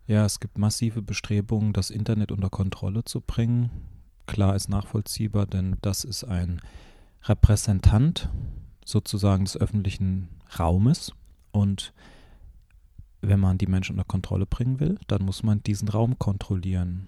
Ja, es gibt massive Bestrebungen, das Internet unter Kontrolle zu bringen. Klar ist nachvollziehbar, denn das ist ein Repräsentant sozusagen des öffentlichen Raumes. Und wenn man die Menschen unter Kontrolle bringen will, dann muss man diesen Raum kontrollieren.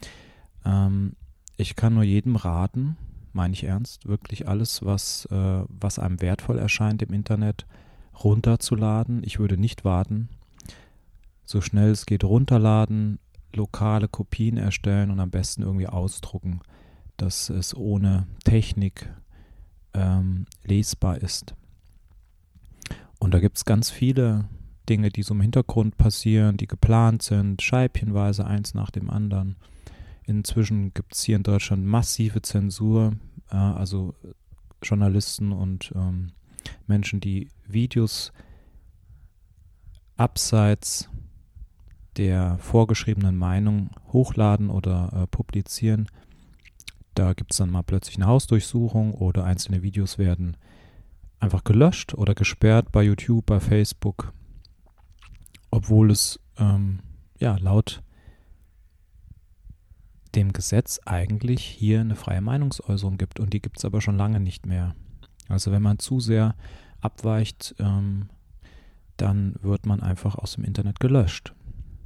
Ich kann nur jedem raten, meine ich ernst, wirklich alles, was einem wertvoll erscheint im Internet, runterzuladen. Ich würde nicht warten. So schnell es geht runterladen, lokale Kopien erstellen und am besten irgendwie ausdrucken, dass es ohne Technik lesbar ist. Und da gibt es ganz viele Dinge, die so im Hintergrund passieren, die geplant sind, scheibchenweise eins nach dem anderen. Inzwischen gibt es hier in Deutschland massive Zensur, also Journalisten und Menschen, die Videos abseits der vorgeschriebenen Meinung hochladen oder publizieren. Da gibt es dann mal plötzlich eine Hausdurchsuchung oder einzelne Videos werden einfach gelöscht oder gesperrt bei YouTube, bei Facebook, obwohl es laut dem Gesetz eigentlich hier eine freie Meinungsäußerung gibt und die gibt es aber schon lange nicht mehr. Also wenn man zu sehr abweicht, dann wird man einfach aus dem Internet gelöscht.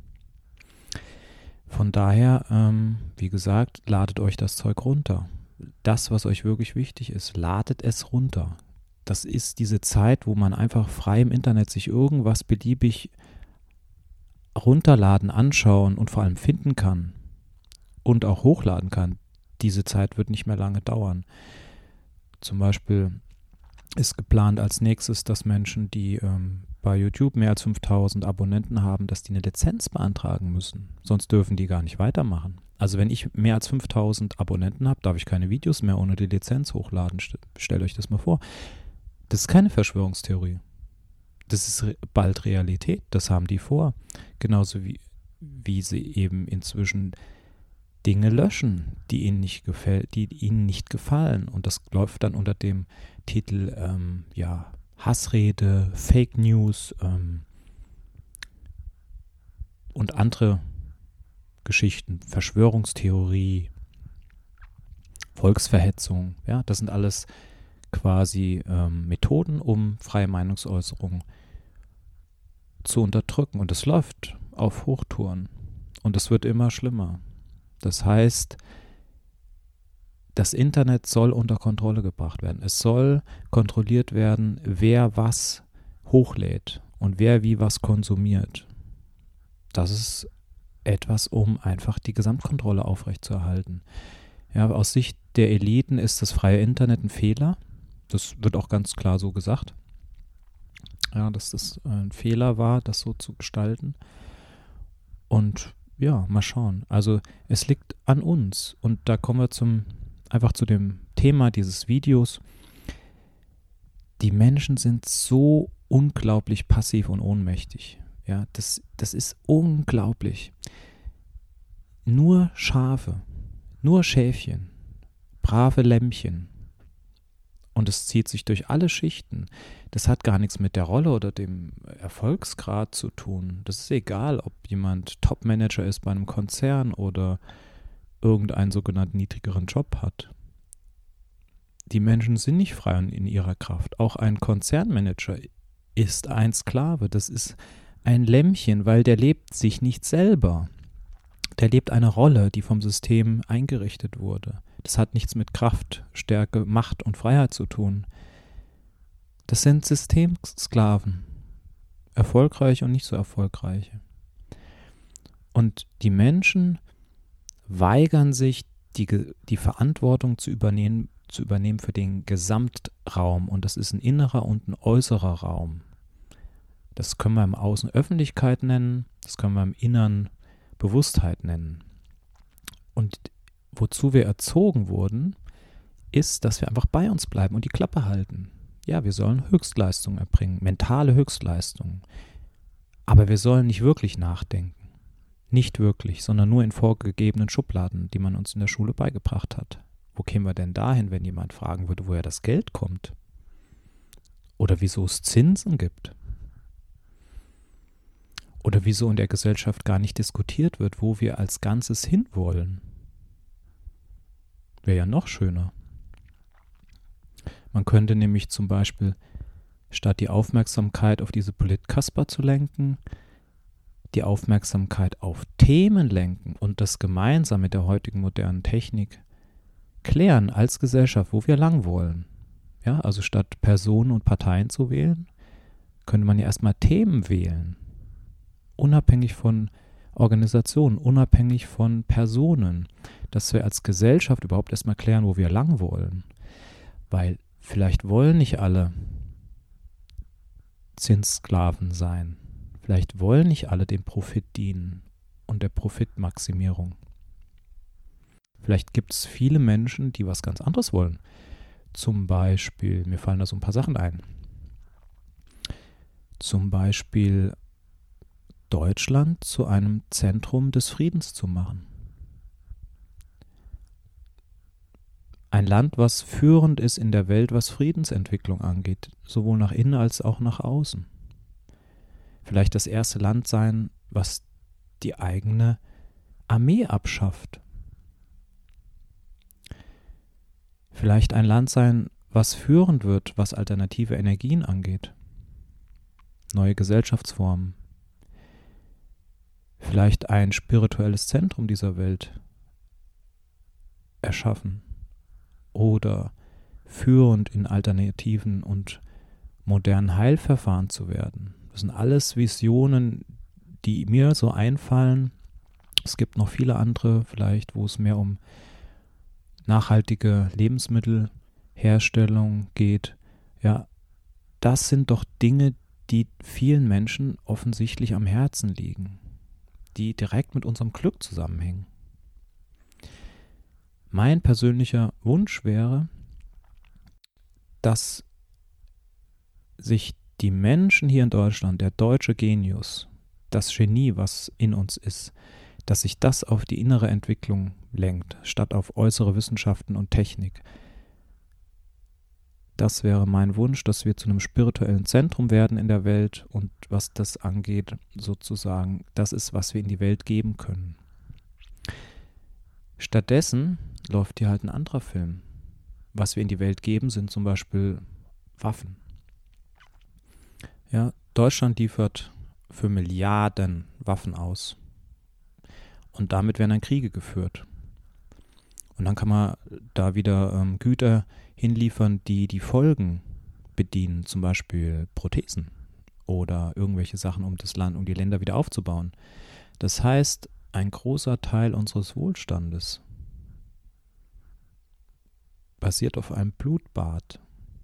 Von daher, wie gesagt, ladet euch das Zeug runter. Das, was euch wirklich wichtig ist, ladet es runter. Das ist diese Zeit, wo man einfach frei im Internet sich irgendwas beliebig runterladen, anschauen und vor allem finden kann und auch hochladen kann. Diese Zeit wird nicht mehr lange dauern. Zum Beispiel ist geplant als nächstes, dass Menschen, die bei YouTube mehr als 5000 Abonnenten haben, dass die eine Lizenz beantragen müssen. Sonst dürfen die gar nicht weitermachen. Also wenn ich mehr als 5000 Abonnenten habe, darf ich keine Videos mehr ohne die Lizenz hochladen. Stellt euch das mal vor. Das ist keine Verschwörungstheorie. Das ist bald Realität. Das haben die vor. Genauso wie sie eben inzwischen Dinge löschen, die ihnen nicht gefallen. Und das läuft dann unter dem Titel Hassrede, Fake News und andere Geschichten, Verschwörungstheorie, Volksverhetzung. Ja, das sind alles quasi Methoden, um freie Meinungsäußerung zu unterdrücken. Und es läuft auf Hochtouren. Und es wird immer schlimmer. Das heißt, das Internet soll unter Kontrolle gebracht werden. Es soll kontrolliert werden, wer was hochlädt und wer wie was konsumiert. Das ist etwas, um einfach die Gesamtkontrolle aufrechtzuerhalten. Ja, aus Sicht der Eliten ist das freie Internet ein Fehler. Das wird auch ganz klar so gesagt. Ja, dass das ein Fehler war, das so zu gestalten. Und ja, mal schauen. Also es liegt an uns. Und da kommen wir einfach zu dem Thema dieses Videos. Die Menschen sind so unglaublich passiv und ohnmächtig. Ja, das ist unglaublich. Nur Schafe, nur Schäfchen, brave Lämmchen. Und es zieht sich durch alle Schichten. Das hat gar nichts mit der Rolle oder dem Erfolgsgrad zu tun. Das ist egal, ob jemand Topmanager ist bei einem Konzern oder irgendeinen sogenannten niedrigeren Job hat. Die Menschen sind nicht frei und in ihrer Kraft. Auch ein Konzernmanager ist ein Sklave. Das ist ein Lämmchen, weil der lebt sich nicht selber. Der lebt eine Rolle, die vom System eingerichtet wurde. Das hat nichts mit Kraft, Stärke, Macht und Freiheit zu tun. Das sind Systemsklaven. Erfolgreiche und nicht so erfolgreiche. Und die Menschen weigern sich, die Verantwortung zu übernehmen für den Gesamtraum. Und das ist ein innerer und ein äußerer Raum. Das können wir im Außen Öffentlichkeit nennen, das können wir im Innern Bewusstheit nennen. Und wozu wir erzogen wurden, ist, dass wir einfach bei uns bleiben und die Klappe halten. Ja, wir sollen Höchstleistung erbringen, mentale Höchstleistung. Aber wir sollen nicht wirklich nachdenken. Nicht wirklich, sondern nur in vorgegebenen Schubladen, die man uns in der Schule beigebracht hat. Wo kämen wir denn dahin, wenn jemand fragen würde, woher das Geld kommt? Oder wieso es Zinsen gibt? Oder wieso in der Gesellschaft gar nicht diskutiert wird, wo wir als Ganzes hinwollen. Wäre ja noch schöner. Man könnte nämlich zum Beispiel, statt die Aufmerksamkeit auf diese Polit-Kasper zu lenken, die Aufmerksamkeit auf Themen lenken und das gemeinsam mit der heutigen modernen Technik klären als Gesellschaft, wo wir lang wollen. Ja, also statt Personen und Parteien zu wählen, könnte man ja erstmal Themen wählen. Unabhängig von Organisationen, unabhängig von Personen, dass wir als Gesellschaft überhaupt erstmal klären, wo wir lang wollen. Weil vielleicht wollen nicht alle Zinssklaven sein. Vielleicht wollen nicht alle dem Profit dienen und der Profitmaximierung. Vielleicht gibt es viele Menschen, die was ganz anderes wollen. Zum Beispiel, mir fallen da so ein paar Sachen ein. Zum Beispiel Deutschland zu einem Zentrum des Friedens zu machen. Ein Land, was führend ist in der Welt, was Friedensentwicklung angeht, sowohl nach innen als auch nach außen. Vielleicht das erste Land sein, was die eigene Armee abschafft. Vielleicht ein Land sein, was führend wird, was alternative Energien angeht. Neue Gesellschaftsformen. Vielleicht ein spirituelles Zentrum dieser Welt erschaffen. Oder führend in alternativen und modernen Heilverfahren zu werden. Das sind alles Visionen, die mir so einfallen. Es gibt noch viele andere, vielleicht, wo es mehr um nachhaltige Lebensmittelherstellung geht. Ja, das sind doch Dinge, die vielen Menschen offensichtlich am Herzen liegen, die direkt mit unserem Glück zusammenhängen. Mein persönlicher Wunsch wäre, dass sich die Menschen hier in Deutschland, der deutsche Genius, das Genie, was in uns ist, dass sich das auf die innere Entwicklung lenkt, statt auf äußere Wissenschaften und Technik. Das wäre mein Wunsch, dass wir zu einem spirituellen Zentrum werden in der Welt und was das angeht, sozusagen, das ist, was wir in die Welt geben können. Stattdessen läuft hier halt ein anderer Film. Was wir in die Welt geben, sind zum Beispiel Waffen. Ja, Deutschland liefert für Milliarden Waffen aus. Und damit werden dann Kriege geführt. Und dann kann man da wieder Güter hinliefern, die die Folgen bedienen, zum Beispiel Prothesen oder irgendwelche Sachen, um das Land, um die Länder wieder aufzubauen. Das heißt, ein großer Teil unseres Wohlstandes basiert auf einem Blutbad.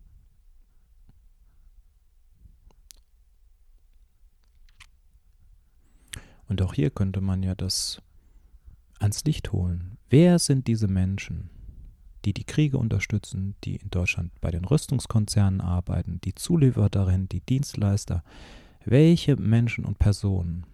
Und auch hier könnte man ja das ans Licht holen. Wer sind diese Menschen, die die Kriege unterstützen, die in Deutschland bei den Rüstungskonzernen arbeiten, die Zulieferer darin, die Dienstleister? Welche Menschen und Personen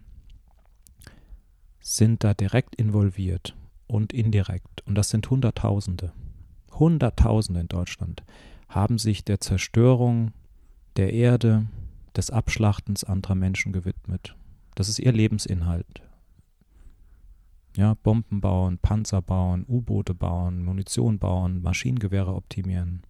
sind da direkt involviert und indirekt? Und das sind Hunderttausende. Hunderttausende in Deutschland haben sich der Zerstörung der Erde, des Abschlachtens anderer Menschen gewidmet. Das ist ihr Lebensinhalt. Ja, Bomben bauen, Panzer bauen, U-Boote bauen, Munition bauen, Maschinengewehre optimieren.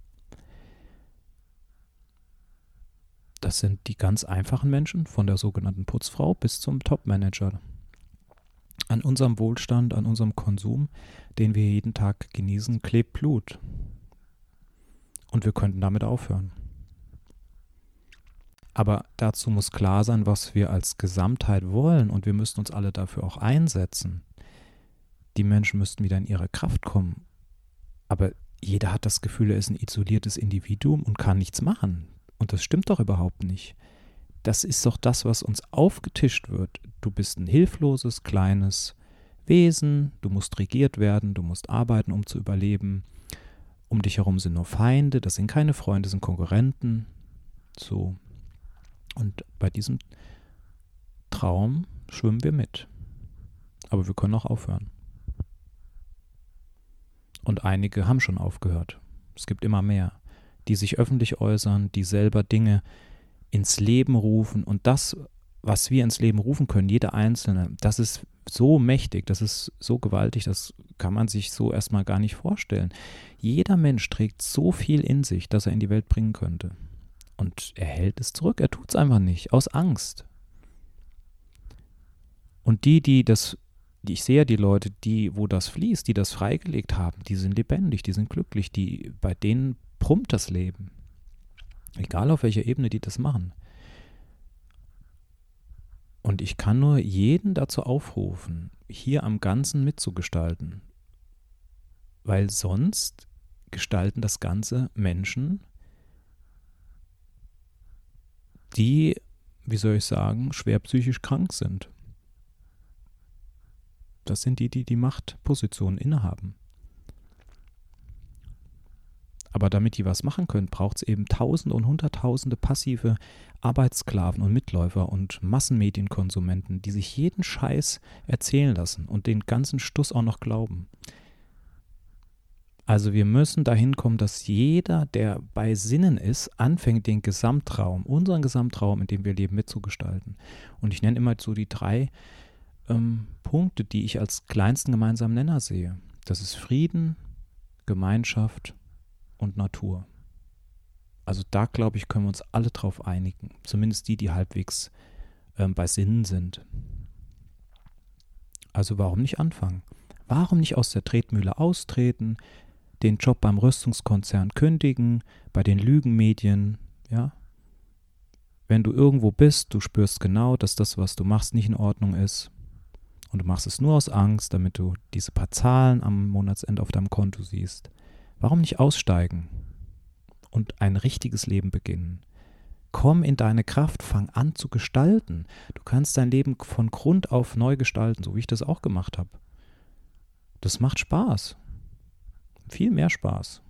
Das sind die ganz einfachen Menschen, von der sogenannten Putzfrau bis zum Top-Manager. An unserem Wohlstand, an unserem Konsum, den wir jeden Tag genießen, klebt Blut. Und wir könnten damit aufhören. Aber dazu muss klar sein, was wir als Gesamtheit wollen, und wir müssen uns alle dafür auch einsetzen. Die Menschen müssten wieder in ihre Kraft kommen. Aber jeder hat das Gefühl, er ist ein isoliertes Individuum und kann nichts machen. Und das stimmt doch überhaupt nicht. Das ist doch das, was uns aufgetischt wird. Du bist ein hilfloses, kleines Wesen, du musst regiert werden, du musst arbeiten, um zu überleben. Um dich herum sind nur Feinde, das sind keine Freunde, das sind Konkurrenten. So. Und bei diesem Traum schwimmen wir mit. Aber wir können auch aufhören. Und einige haben schon aufgehört. Es gibt immer mehr, die sich öffentlich äußern, die selber Dinge ins Leben rufen und das, was wir ins Leben rufen können, jeder Einzelne, das ist so mächtig, das ist so gewaltig, das kann man sich so erstmal gar nicht vorstellen. Jeder Mensch trägt so viel in sich, dass er in die Welt bringen könnte. Und er hält es zurück, er tut es einfach nicht, aus Angst. Und ich sehe die Leute, wo das fließt, die das freigelegt haben, die sind lebendig, die sind glücklich, bei denen brummt das Leben. Egal auf welcher Ebene die das machen. Und ich kann nur jeden dazu aufrufen, hier am Ganzen mitzugestalten. Weil sonst gestalten das Ganze Menschen, die, wie soll ich sagen, schwer psychisch krank sind. Das sind die Machtpositionen innehaben. Aber damit die was machen können, braucht es eben Tausende und Hunderttausende passive Arbeitssklaven und Mitläufer und Massenmedienkonsumenten, die sich jeden Scheiß erzählen lassen und den ganzen Stuss auch noch glauben. Also wir müssen dahin kommen, dass jeder, der bei Sinnen ist, anfängt, den Gesamtraum, unseren Gesamtraum, in dem wir leben, mitzugestalten. Und ich nenne immer so die 3 Punkte, die ich als kleinsten gemeinsamen Nenner sehe. Das ist Frieden, Gemeinschaft und Natur. Also da, glaube ich, können wir uns alle drauf einigen. Zumindest die halbwegs bei Sinnen sind. Also warum nicht anfangen? Warum nicht aus der Tretmühle austreten, den Job beim Rüstungskonzern kündigen, bei den Lügenmedien, ja? Wenn du irgendwo bist, du spürst genau, dass das, was du machst, nicht in Ordnung ist. Und du machst es nur aus Angst, damit du diese paar Zahlen am Monatsende auf deinem Konto siehst. Warum nicht aussteigen und ein richtiges Leben beginnen? Komm in deine Kraft, fang an zu gestalten. Du kannst dein Leben von Grund auf neu gestalten, so wie ich das auch gemacht habe. Das macht Spaß. Viel mehr Spaß.